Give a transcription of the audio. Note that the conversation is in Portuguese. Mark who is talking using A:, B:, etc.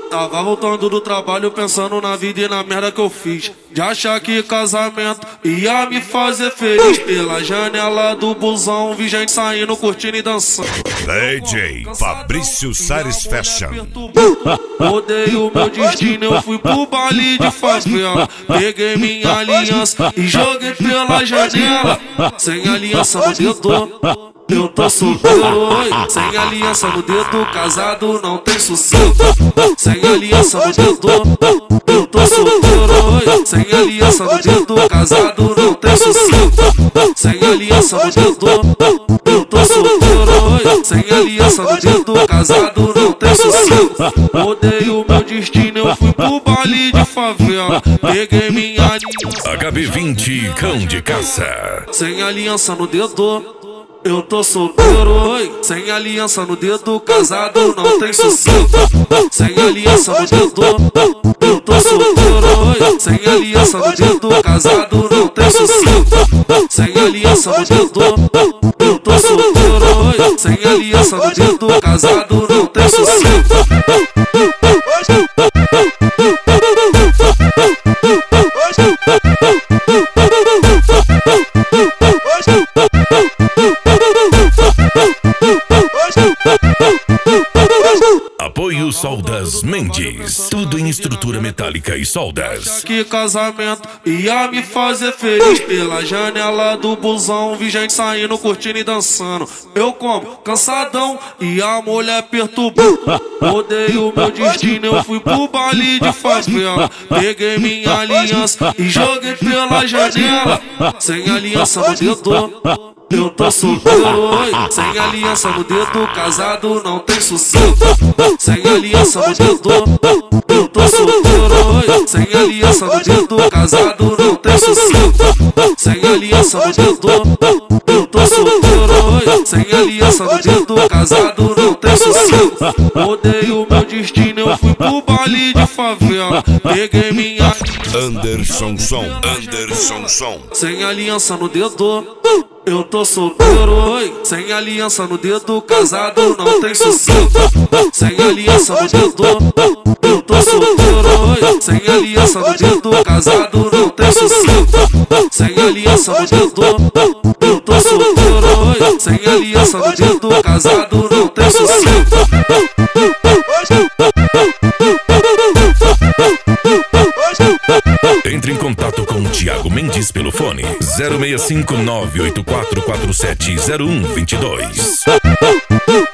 A: Tava voltando do trabalho pensando na vida e na merda que eu fiz. De achar que casamento ia me fazer feliz. Pela janela do busão vi gente saindo, curtindo e dançando.
B: DJ Fabrício Sares Fashion.
A: Mudei o meu destino, eu fui pro baile de favela. Peguei minha aliança e joguei pela janela. Sem aliança no dedo, eu tô solteiro, oi. Sem aliança no dedo, casado não tem sossego. Sem aliança no dedo, eu tô solteiro, oi. Sem aliança no dedo, casado não tem sossego. Sem aliança no dedo, eu tô solteiro, oi. Sem aliança no dedo, casado não tem sossego. Mudei o meu destino, eu fui pro baile de favela. Peguei minha aliança.
B: HB20 Cão de Caça.
A: Sem aliança no dedo, eu tô solteiro, oi. Sem aliança no dedo, casado não tem sossego. Sem aliança no dedo, eu tô solteiro, oi. Sem aliança no dedo, casado não tem sossego. Sem aliança no dedo, eu tô solteiro, oi. Sem aliança no dedo, casado não tem sossego.
B: Apoio Soldas Mendes. Tudo em estrutura metálica e soldas.
A: Que casamento ia me fazer feliz. Pela janela do busão vi gente saindo, curtindo e dançando. Eu como cansadão e a mulher perturbou. Mudei o meu destino, eu fui pro baile de favela. Peguei minha aliança e joguei pela janela. Sem aliança no dedo, eu tô solteiro, oi. Sem aliança no dedo, casado não tem sossego. Sem aliança no dedo, eu tô solteiro, oi. Sem aliança no dedo, casado não tem sossego. Sem aliança no dedo, eu tô solteiro, oi. Sem aliança no dedo, casado não tem sossego. Mudei o meu destino, eu fui pro baile de favela. Peguei minha
B: Anderson Som. Anderson Som.
A: Sem aliança no dedo, eu tô solteiro, oi. Sem aliança no dedo, casado não tem sossego. Sem aliança no dedo, eu tô solteiro, oi. Sem aliança no dedo, casado não tem sossego. Sem aliança no dedo, eu tô solteiro, oi. Sem aliança no dedo, casado não tem sossego.
B: Entre em contato com o Thiago Mendes pelo fone 065 984470122.